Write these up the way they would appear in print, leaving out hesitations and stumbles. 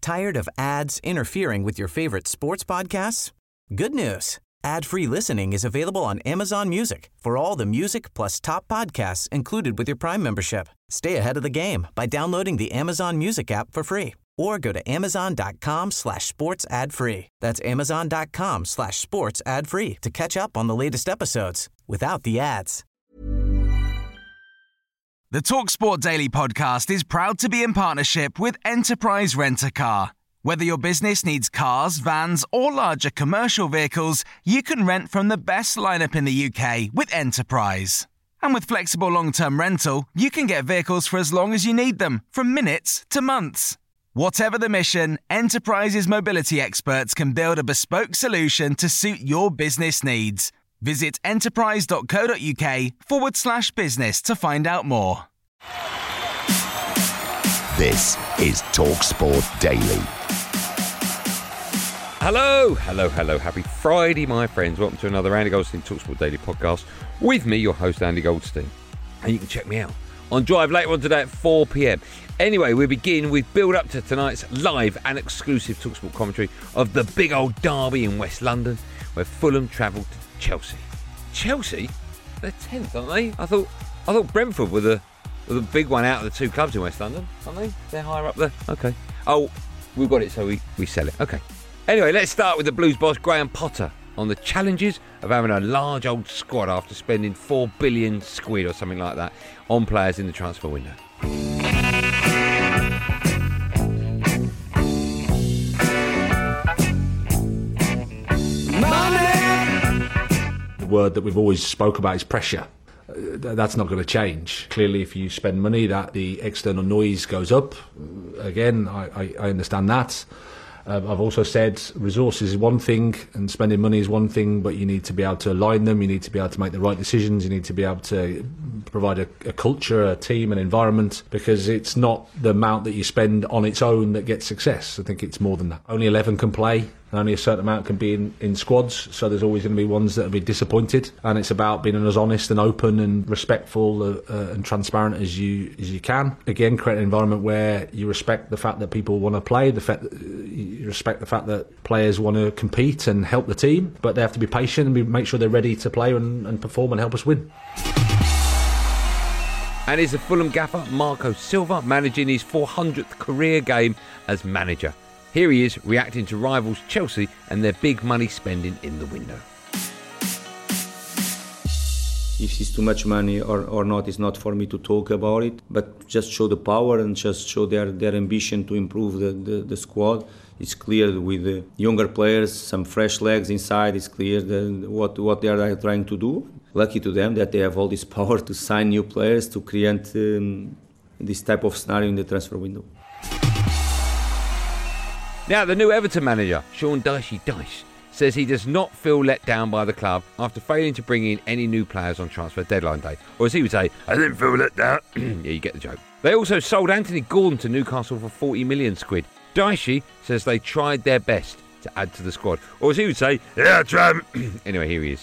Tired of ads interfering with your favorite sports podcasts? Good news. Ad-free listening is available on Amazon Music for all the music plus top podcasts included with your Prime membership. Stay ahead of the game by downloading the Amazon Music app for free or go to amazon.com/sports ad free. That's amazon.com/sports ad free to catch up on the latest episodes without the ads. The TalkSport Daily podcast is proud to be in partnership with Enterprise Rent-A-Car. Whether your business needs cars, vans, or larger commercial vehicles, you can rent from the best lineup in the UK with Enterprise. And with flexible long-term rental, you can get vehicles for as long as you need them, from minutes to months. Whatever the mission, Enterprise's mobility experts can build a bespoke solution to suit your business needs. Visit enterprise.co.uk/business to find out more. This is TalkSport Daily. Hello. Happy Friday, my friends. Welcome to another Andy Goldstein TalkSport Daily podcast with me, your host, Andy Goldstein. And you can check me out on Drive later on today at 4 p.m. Anyway, we begin with build-up to tonight's live and exclusive TalkSport commentary of the big old derby in West London, where Fulham travelled to Chelsea. Chelsea? They're 10th, aren't they? I thought Brentford were the big one out of the two clubs in West London, aren't they? They're higher up there. Okay. Oh, we've got it, so we sell it. Okay. Anyway, let's start with the Blues boss Graham Potter on the challenges of having a large old squad after spending 4 billion squid or something like that on players in the transfer window. The word that we've always spoke about is pressure. That's not going to change. Clearly, if you spend money, that the external noise goes up. Again, I understand that. I've also said resources is one thing and spending money is one thing, but you need to be able to align them. You need to be able to make the right decisions. You need to be able to provide a culture, a team, an environment, because it's not the amount that you spend on its own that gets success. I think it's more than that. Only 11 can play. Only a certain amount can be in squads, so there's always going to be ones that will be disappointed. And it's about being as honest and open and respectful and transparent as you can. Again, create an environment where you respect the fact that people want to play, you respect the fact that players want to compete and help the team, but they have to be patient and make sure they're ready to play and perform and help us win. And is the Fulham gaffer Marco Silva managing his 400th career game as manager. Here he is reacting to rivals Chelsea and their big money spending in the window. If it's too much money or not, it's not for me to talk about it, but just show the power and just show their ambition to improve the squad. It's clear with the younger players, some fresh legs inside, it's clear what they are trying to do. Lucky to them that they have all this power to sign new players, to create this type of scenario in the transfer window. Now, the new Everton manager, Sean Dyche, says he does not feel let down by the club after failing to bring in any new players on transfer deadline day. Or as he would say, I didn't feel let down. Yeah, you get the joke. They also sold Anthony Gordon to Newcastle for 40 million squid. Dyche says they tried their best to add to the squad. Or as he would say, yeah, I tried. Anyway, here he is.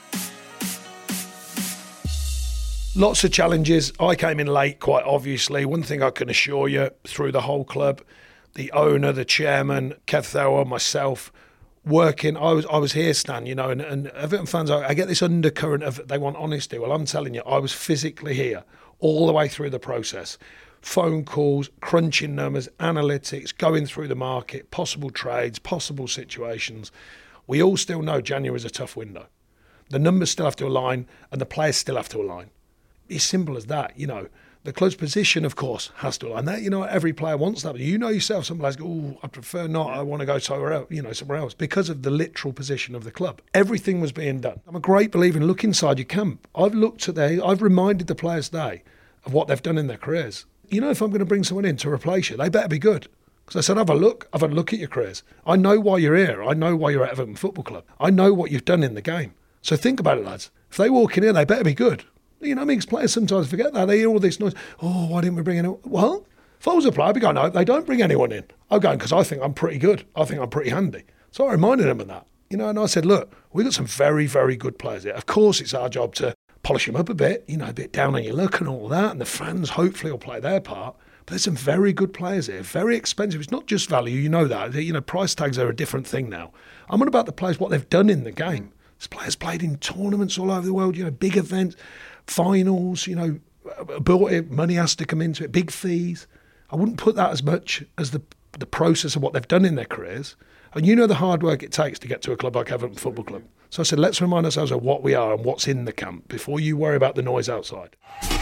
Lots of challenges. I came in late, quite obviously. One thing I can assure you, through the whole club, the owner, the chairman, Kev Thauer, myself, working. I was here, Stan, and Everton fans, I get this undercurrent of they want honesty. Well, I'm telling you, I was physically here all the way through the process. Phone calls, crunching numbers, analytics, going through the market, possible trades, possible situations. We all still know January is a tough window. The numbers still have to align and the players still have to align. It's simple as that, The club's position, of course, has to align. That, every player wants that. But yourself, some players go, oh, I prefer not. I want to go somewhere else, because of the literal position of the club. Everything was being done. I'm a great believer in look inside your camp. I've reminded the players today of what they've done in their careers. If I'm going to bring someone in to replace you, they better be good. Because I said, have a look at your careers. I know why you're here. I know why you're at Everton Football Club. I know what you've done in the game. So think about it, lads. If they walk in here, they better be good. Players sometimes forget that. They hear all this noise. Oh, why didn't we bring anyone? Well, if I was a player, I'd be going, no, they don't bring anyone in. I'm going because I think I'm pretty good. I think I'm pretty handy. So I reminded them of that. And I said, look, we've got some very, very good players here. Of course, it's our job to polish them up a bit, a bit down on your luck and all that. And the fans hopefully will play their part. But there's some very good players here, very expensive. It's not just value, you know that. You know, price tags are a different thing now. I'm on about the players, what they've done in the game. There's players played in tournaments all over the world, you know, big events, finals, you know, bought it, money has to come into it, big fees. I wouldn't put that as much as the process of what they've done in their careers. And you know the hard work it takes to get to a club like Everton Football Club. So I said, let's remind ourselves of what we are and what's in the camp before you worry about the noise outside.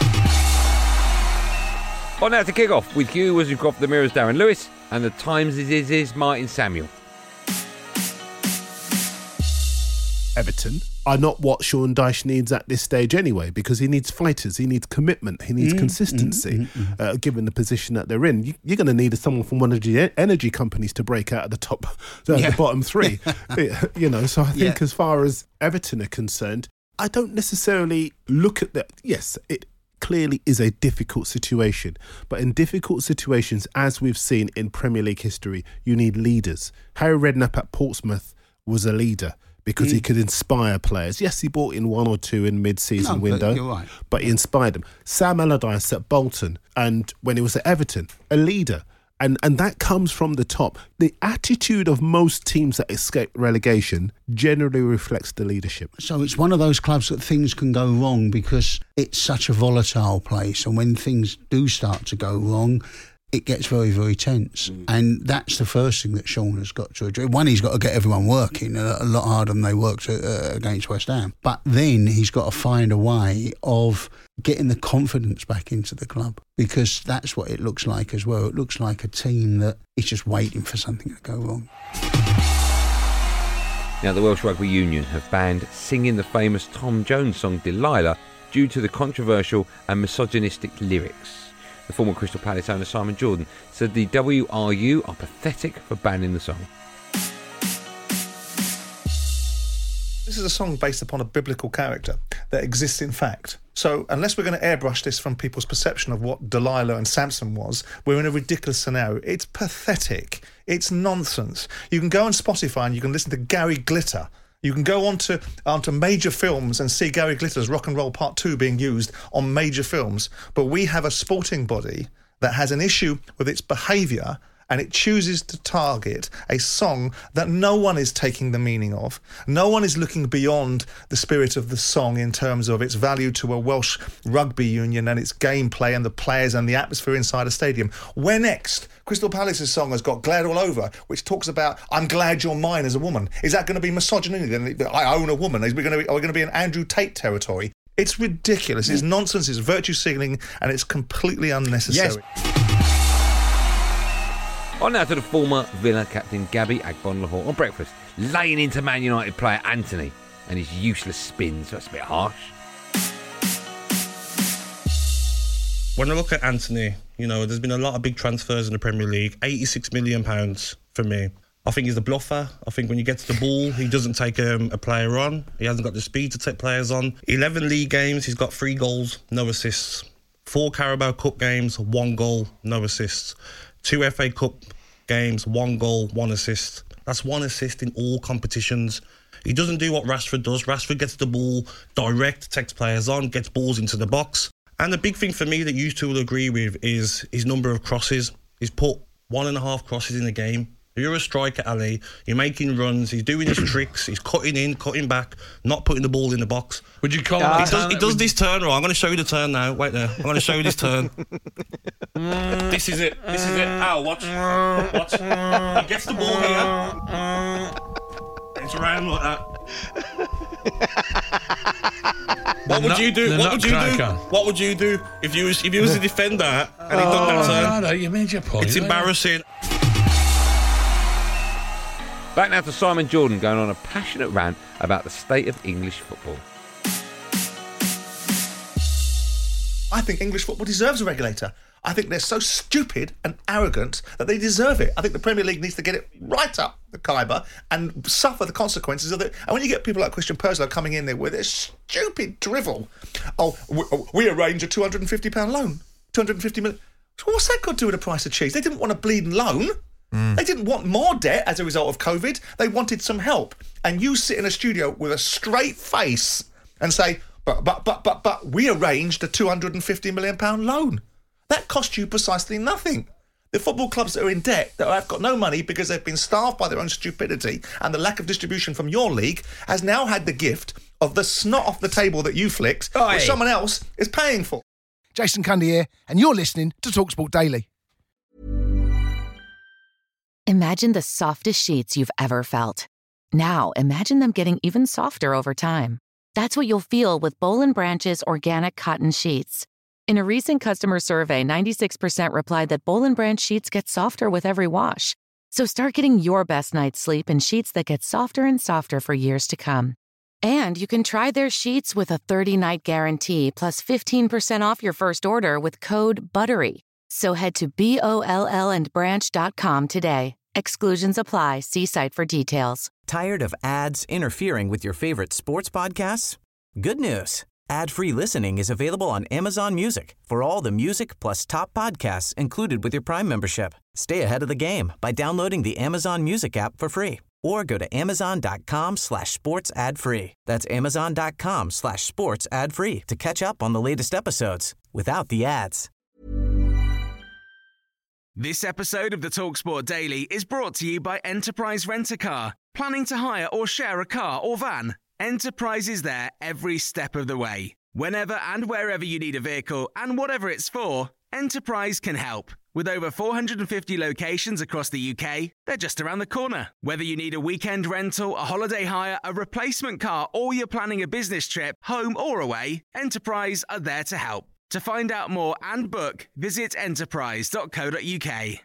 On now to kick off with Hugh Wizardcroft, the Mirror's Darren Lewis, and the Times is Martin Samuel. Everton are not what Sean Dyche needs at this stage anyway, because he needs fighters, he needs commitment, he needs consistency, given the position that they're in. You're going to need someone from one of the energy companies to break out of the top, the bottom three. You know, so I think as far as Everton are concerned, I don't necessarily look at that. Yes, it clearly is a difficult situation, but in difficult situations, as we've seen in Premier League history, you need leaders. Harry Redknapp at Portsmouth was a leader, because he could inspire players. Yes, he brought in one or two in mid-season window, but he inspired them. Sam Allardyce at Bolton, and when he was at Everton, a leader. And that comes from the top. The attitude of most teams that escape relegation generally reflects the leadership. So it's one of those clubs that things can go wrong because it's such a volatile place. And when things do start to go wrong, it gets very, very tense. And that's the first thing that Sean has got to address. One, he's got to get everyone working a lot harder than they worked against West Ham. But then he's got to find a way of getting the confidence back into the club, because that's what it looks like as well. It looks like a team that is just waiting for something to go wrong. Now, the Welsh Rugby Union have banned singing the famous Tom Jones song Delilah due to the controversial and misogynistic lyrics. The former Crystal Palace owner Simon Jordan said the WRU are pathetic for banning the song. This is a song based upon a biblical character that exists in fact. So unless we're going to airbrush this from people's perception of what Delilah and Samson was, we're in a ridiculous scenario. It's pathetic. It's nonsense. You can go on Spotify and you can listen to Gary Glitter. You can go onto major films and see Gary Glitter's Rock and Roll Part 2 being used on major films. But we have a sporting body that has an issue with its behaviour, and it chooses to target a song that no one is taking the meaning of. No one is looking beyond the spirit of the song in terms of its value to a Welsh rugby union and its gameplay and the players and the atmosphere inside a stadium. Where next? Crystal Palace's song has got Glad All Over, which talks about, I'm glad you're mine as a woman. Is that going to be misogyny then? I own a woman. Are we going to be in Andrew Tate territory? It's ridiculous. It's nonsense. It's virtue signalling, and it's completely unnecessary. Yes. On now to the former Villa captain Gabby Agbonlahor on breakfast, laying into Man United player Anthony and his useless spins. That's a bit harsh. When I look at Anthony, you know, there's been a lot of big transfers in the Premier League. £86 million for me. I think he's a bluffer. I think when you get to the ball, he doesn't take a player on. He hasn't got the speed to take players on. 11 league games, he's got 3 goals, no assists. 4 Carabao Cup games, 1 goal, no assists. 2 FA Cup games, 1 goal, 1 assist. That's 1 assist in all competitions. He doesn't do what Rashford does. Rashford gets the ball direct, takes players on, gets balls into the box. And the big thing for me that you two will agree with is his number of crosses. He's put 1.5 crosses in a game. You're a striker, Ali. You're making runs. He's doing his tricks. He's cutting in, cutting back, not putting the ball in the box. Would you call He does this turn right. I'm going to show you the turn now. Wait there. I'm going to show you this turn. This is it. This is it. Ow, watch. Watch. He gets the ball here. It's around like that. What would you do? What would you do if you was a defender and he done that turn? No, you made your point. It's embarrassing. Back now to Simon Jordan going on a passionate rant about the state of English football. I think English football deserves a regulator. I think they're so stupid and arrogant that they deserve it. I think the Premier League needs to get it right up the Khyber and suffer the consequences of it. And when you get people like Christian Purslow coming in there with this stupid drivel, we arrange a £250 loan, 250 million. So what's that got to do with the price of cheese? They didn't want a bleeding loan. They didn't want more debt as a result of COVID. They wanted some help. And you sit in a studio with a straight face and say, but we arranged a £250 million loan. That cost you precisely nothing. The football clubs that are in debt, that have got no money because they've been starved by their own stupidity and the lack of distribution from your league, has now had the gift of the snot off the table that you flicked, which someone else is paying for. Jason Cundy here, and you're listening to TalkSport Daily. Imagine the softest sheets you've ever felt. Now, imagine them getting even softer over time. That's what you'll feel with Boll & Branch's organic cotton sheets. In a recent customer survey, 96% replied that Boll & Branch sheets get softer with every wash. So start getting your best night's sleep in sheets that get softer and softer for years to come. And you can try their sheets with a 30-night guarantee plus 15% off your first order with code BUTTERY. So head to BOLLandbranch.com today. Exclusions apply. See site for details. Tired of ads interfering with your favorite sports podcasts? Good news. Ad-free listening is available on Amazon Music for all the music plus top podcasts included with your Prime membership. Stay ahead of the game by downloading the Amazon Music app for free or go to amazon.com/sports ad free. That's amazon.com/sports ad free to catch up on the latest episodes without the ads. This episode of the TalkSport Daily is brought to you by Enterprise Rent-A-Car. Planning to hire or share a car or van? Enterprise is there every step of the way. Whenever and wherever you need a vehicle and whatever it's for, Enterprise can help. With over 450 locations across the UK, they're just around the corner. Whether you need a weekend rental, a holiday hire, a replacement car, or you're planning a business trip, home or away, Enterprise are there to help. To find out more and book, visit enterprise.co.uk.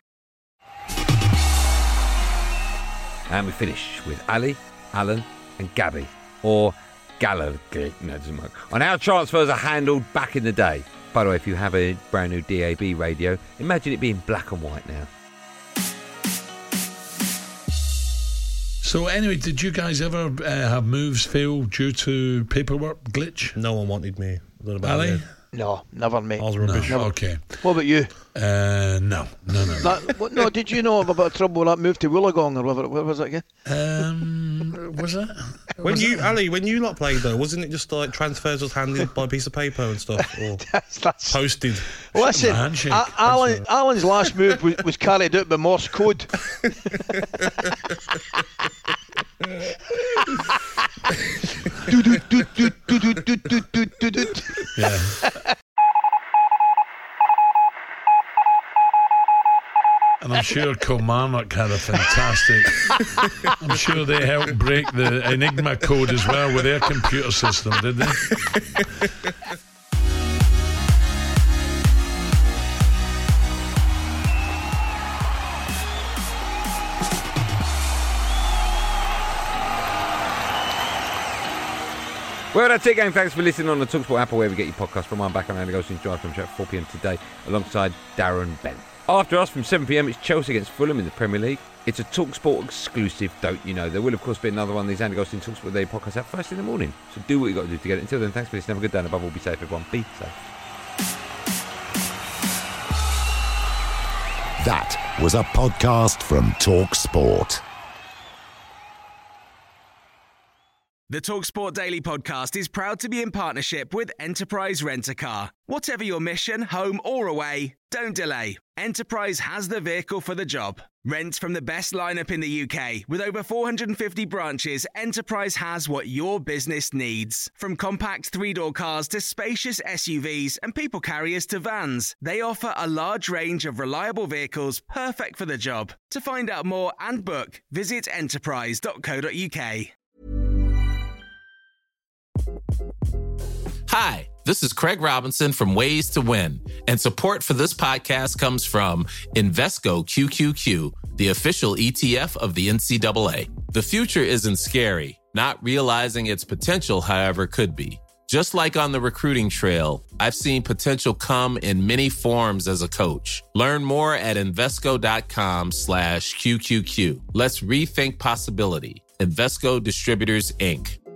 And we finish with Ali, Alan and Gabby. Or Gallagher, no, it doesn't work. On how transfers are handled back in the day. By the way, if you have a brand new DAB radio, imagine it being black and white now. So anyway, did you guys ever have moves fail due to paperwork glitch? No one wanted me. Ali? No, never, mate. I was rubbish. No. Okay. What about you? No. No, did you know about trouble with that move to Wollongong or whatever? What was it again? Was that? When you lot played though, wasn't it just like transfers was handed by a piece of paper and stuff, or that's posted? Listen, Alan's last move was carried out by Morse code. Yeah. And I'm sure Kilmarnock had a fantastic. I'm sure they helped break the Enigma code as well with their computer system, did they? Well, that's it, gang. Thanks for listening on the TalkSport app or wherever you get your podcast from. I'm back on Andy Goldstein's Drive Time Show at 4 p.m. today alongside Darren Bent. After us from 7 p.m, it's Chelsea against Fulham in the Premier League. It's a TalkSport exclusive, don't you know? There will, of course, be another one of these Andy Goldstein TalkSport Daily podcasts out first in the morning. So do what you got to do to get it. Until then, thanks for listening. Have a good day and above all, be safe, everyone. Be safe. That was a podcast from TalkSport. The TalkSport Daily podcast is proud to be in partnership with Enterprise Rent-A-Car. Whatever your mission, home or away, don't delay. Enterprise has the vehicle for the job. Rent from the best lineup in the UK. With over 450 branches, Enterprise has what your business needs. From compact three-door cars to spacious SUVs and people carriers to vans, they offer a large range of reliable vehicles perfect for the job. To find out more and book, visit enterprise.co.uk. Hi, this is Craig Robinson from Ways to Win, and support for this podcast comes from Invesco QQQ, the official ETF of the NCAA. The future isn't scary. Not realizing its potential, however, could be. Just like on the recruiting trail, I've seen potential come in many forms as a coach. Learn more at Invesco.com/QQQ. Let's rethink possibility. Invesco Distributors, Inc.